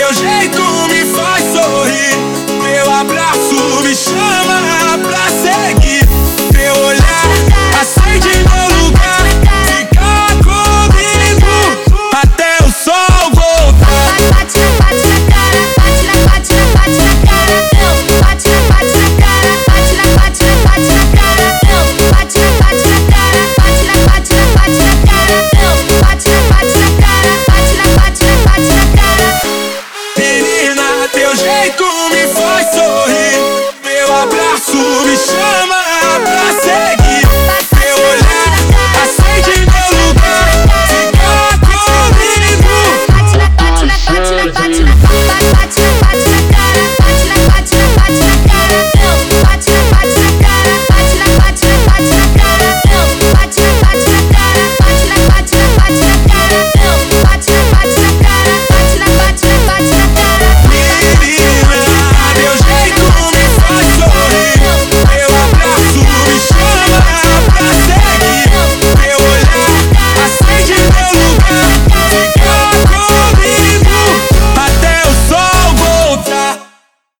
teu jeito me faz sorrir, teu abraço me chama pra seguir, teu olhar acende meu lugar, fica comigo até o sol voltar. Bate na cara, bate na cara, eu. Bate na cara, bate na cara, eu. Bate na cara, bate na cara, eu. Bate na cara, bate na cara. Menina, teu jeito me faz sorrir, teu abraço me chama